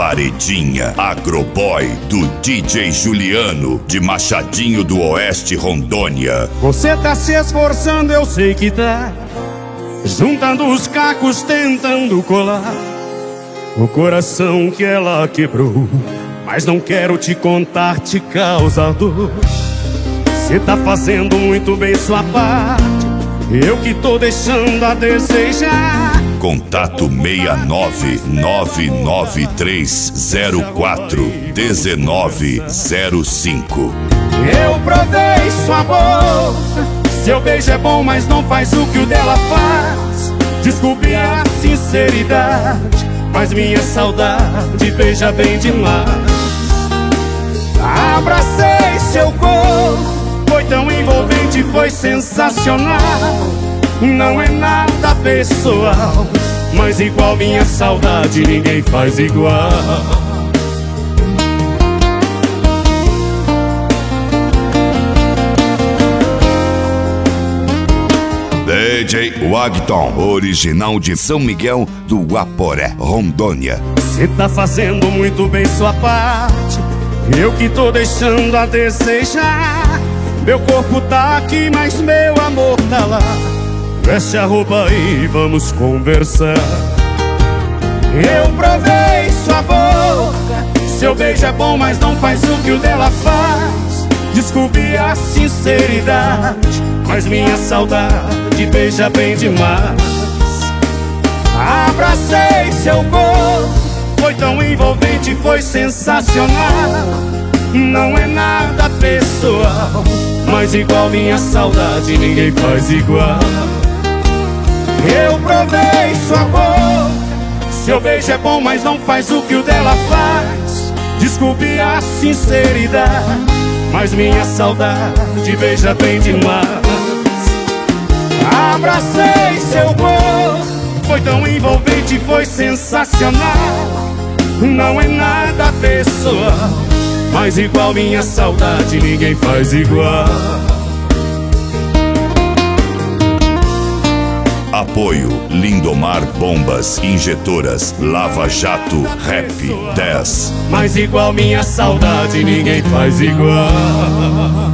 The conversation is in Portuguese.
Paredinha, Agroboy, do DJ Juliano, de Machadinho do Oeste, Rondônia. Você tá se esforçando, eu sei que tá, juntando os cacos, tentando colar o coração que ela quebrou. Mas não quero te contar, te causa dor. Você tá fazendo muito bem sua parte, eu que tô deixando a desejar. Contato 693041905. Eu provei sua boca, seu beijo é bom, mas não faz o que o dela faz. Desculpe a sinceridade, mas minha saudade beija bem demais. Abracei seu corpo, foi tão envolvente, foi sensacional. Não é nada pessoal, mas igual minha saudade ninguém faz igual. DJ Wagton, original de São Miguel do Aporé, Rondônia. Você tá fazendo muito bem sua parte, eu que tô deixando a desejar. Meu corpo tá aqui, mas meu amor tá lá. Veste a roupa e vamos conversar. Eu provei sua boca, seu beijo é bom, mas não faz o que o dela faz. Desculpe a sinceridade, mas minha saudade beija bem demais. Abracei seu corpo, foi tão envolvente, foi sensacional. Não é nada pessoal, mas igual minha saudade ninguém faz igual. Eu provei sua boca, seu beijo é bom, mas não faz o que o dela faz. Desculpe a sinceridade, mas minha saudade beija bem demais. Abracei seu corpo, foi tão envolvente, foi sensacional. Não é nada pessoal, mas igual minha saudade ninguém faz igual. Apoio Lindomar Bombas Injetoras, Lava Jato Rap 10. Mas igual minha saudade ninguém faz igual.